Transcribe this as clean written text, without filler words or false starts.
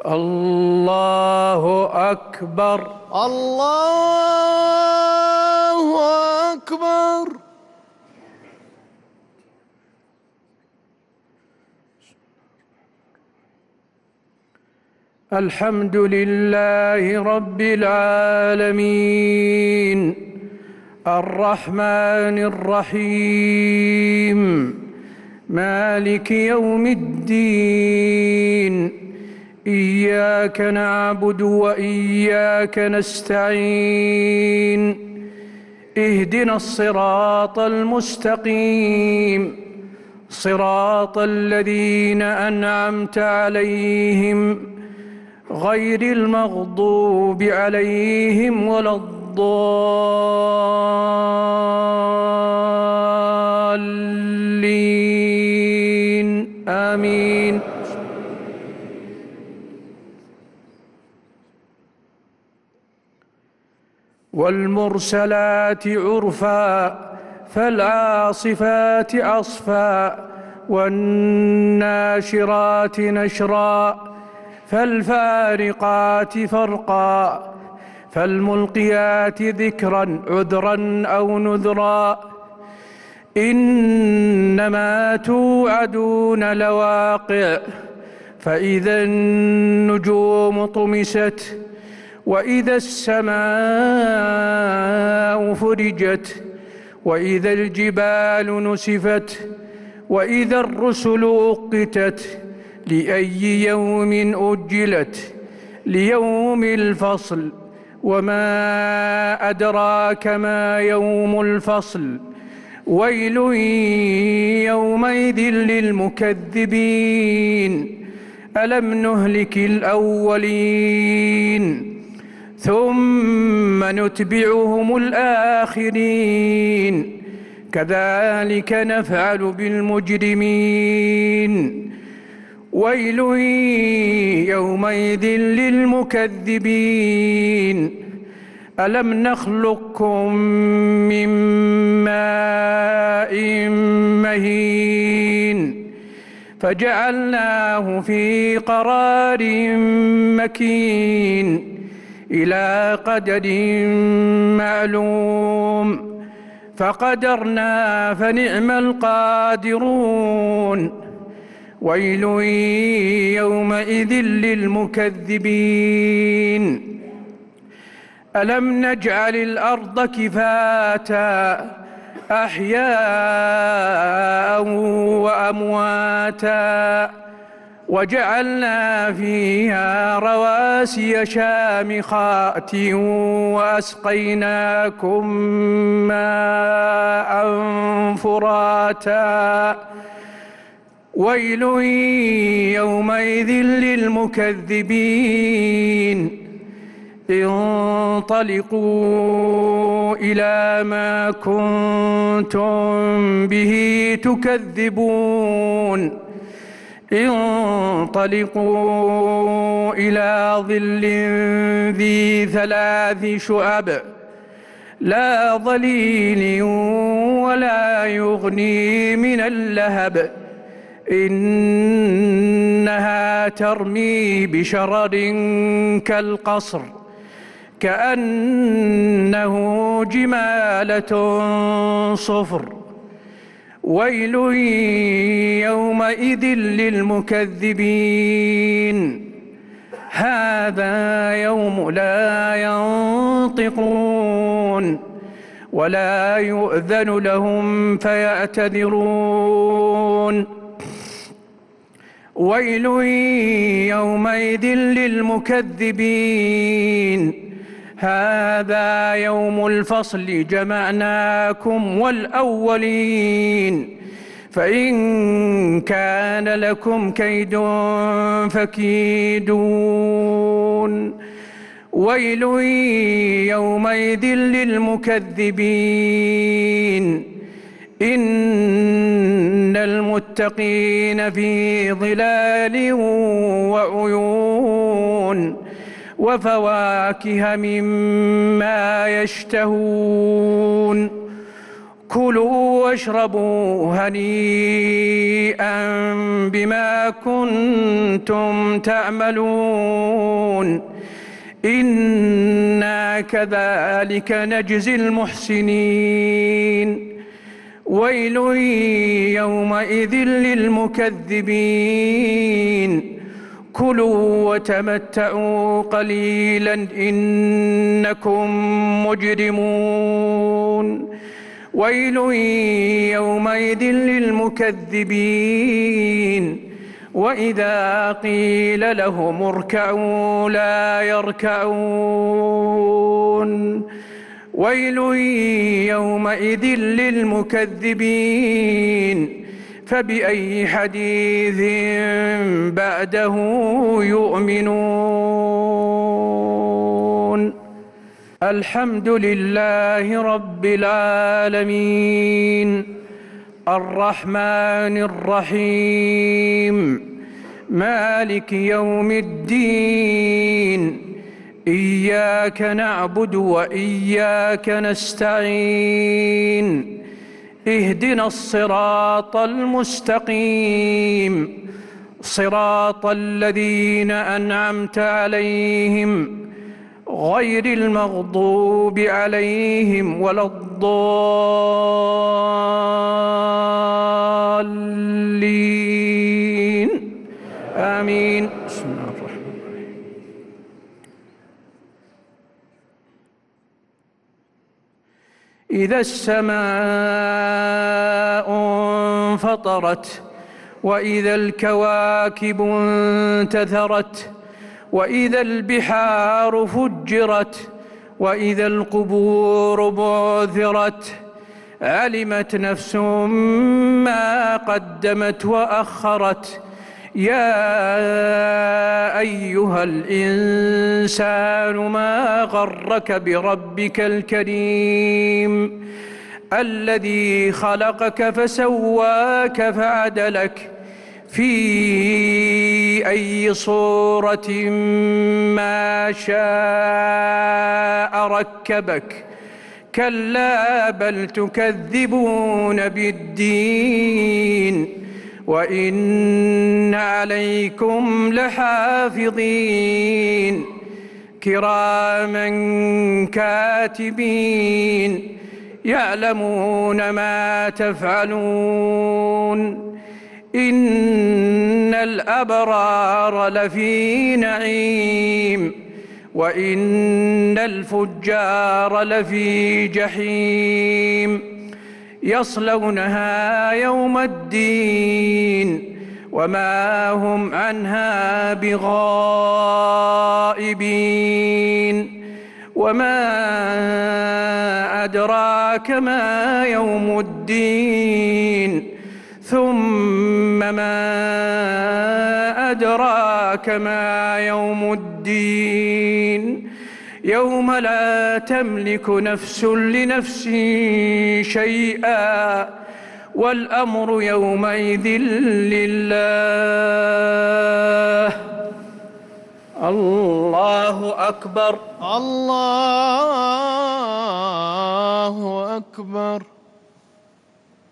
الله أكبر. الله أكبر. الحمد لله رب العالمين الرحمن الرحيم مالك يوم الدين إياك نعبد وإياك نستعين اهدنا الصراط المستقيم صراط الذين أنعمت عليهم غير المغضوب عليهم ولا الضالين آمين. والمرسلات عرفا فالعاصفات عصفا والناشرات نشرا فالفارقات فرقا فالملقيات ذكرا عذرا أو نذرا إنما توعدون لواقع فإذا النجوم طمست وإذا السماء فرجت وإذا الجبال نسفت وإذا الرسل أقتت لأي يوم أجلت ليوم الفصل وما أدراك ما يوم الفصل ويل يومئذ للمكذبين ألم نهلك الأولين ثم نتبعهم الآخرين كذلك نفعل بالمجرمين ويل يومئذ للمكذبين ألم نخلقكم من ماء مهين فجعلناه في قرار مكين إلى قدر معلوم فقدرنا فنعم القادرون ويل يومئذ للمكذبين ألم نجعل الأرض كفاتا أحياء وأمواتا وجعلنا فيها رواسي شامخات وأسقيناكم ماء فراتا ويل يومئذ للمكذبين انطلقوا إلى ما كنتم به تكذبون انطلقوا إلى ظل ذي 3 شعب لا ظليل ولا يغني من اللهب إنها ترمي بشرر كالقصر كأنه جمالة صفر ويل يومئذ للمكذبين هذا يوم لا ينطقون ولا يؤذن لهم فيعتذرون ويل يومئذ للمكذبين هذا يوم الفصل جمعناكم والأولين فإن كان لكم كيد فكيدون ويل يومئذ للمكذبين إن المتقين في ظلال وعيون وفواكه مما يشتهون كلوا واشربوا هنيئا بما كنتم تعملون إنا كذلك نجزي المحسنين ويل يومئذ للمكذبين كلوا وتمتعوا قليلا إنكم مجرمون ويل يومئذ للمكذبين وإذا قيل لهم اركعوا لا يركعون ويل يومئذ للمكذبين فبأي حديث بعده يؤمنون الحمد لله رب العالمين الرحمن الرحيم مالك يوم الدين إياك نعبد وإياك نستعين اهدنا الصراط المستقيم صراط الذين أنعمت عليهم غير المغضوب عليهم ولا الضالين آمين. بسم الله الرحمن الرحيم. إذا السماء انفطرت وإذا الكواكب انتثرت وإذا البحار فجرت وإذا القبور بعثرت علمت نفس ما قدمت وأخرت يا أيها الإنسان ما غرك بربك الكريم الذي خلقك فسواك فعدلك في أي صورة ما شاء ركبك كلا بل تكذبون بالدين وإن عليكم لحافظين كراما كاتبين يعلمون ما تفعلون إن الأبرار لفي نعيم وإن الفجار لفي جحيم يصلونها يوم الدين وما هم عنها بغائبين وما أدراك ما يوم الدين ثم ما أدراك ما يوم الدين يوم لا تملك نفس لنفس شيئا والأمر يومئذ لله. الله أكبر. الله أكبر.